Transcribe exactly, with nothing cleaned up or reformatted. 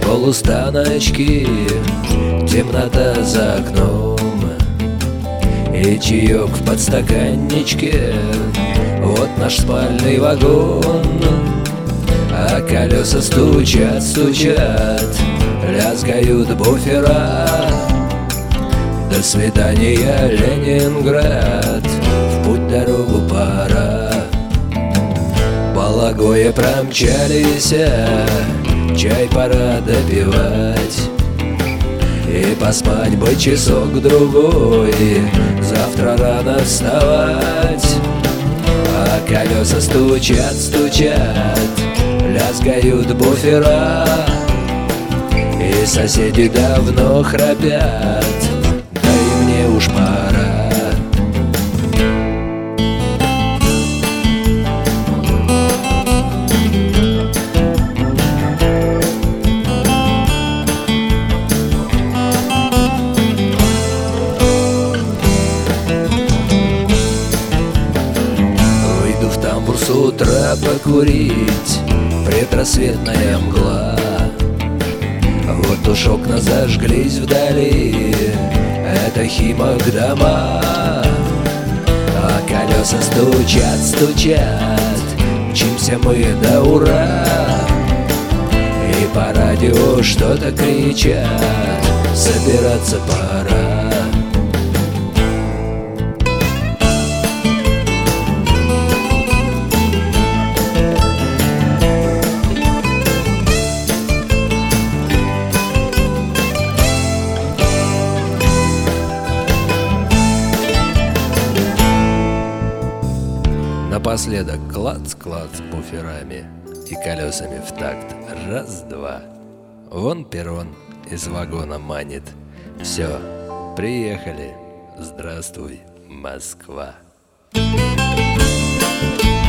полустаночки, темнота за окном и чаек в подстаканничке. Вот наш спальный вагон, а колеса стучат, стучат, лязгают буфера. До свидания, Ленинград, в путь дорогу пора. Балагое промчались, чай пора допивать, и поспать бы часок-другой, завтра рано вставать. А колеса стучат, стучат, лязгают буфера, и соседи давно храпят, да и мне уж пора. С утра покурить, предрассветная мгла. Вот уж окна зажглись вдали, это Химок дома. А колеса стучат, стучат, мчимся мы до ура. И по радио что-то кричат, собираться пора. Напоследок клац-клац буферами и колесами в такт. Раз-два. Вон перрон из вагона манит. Все, приехали. Здравствуй, Москва.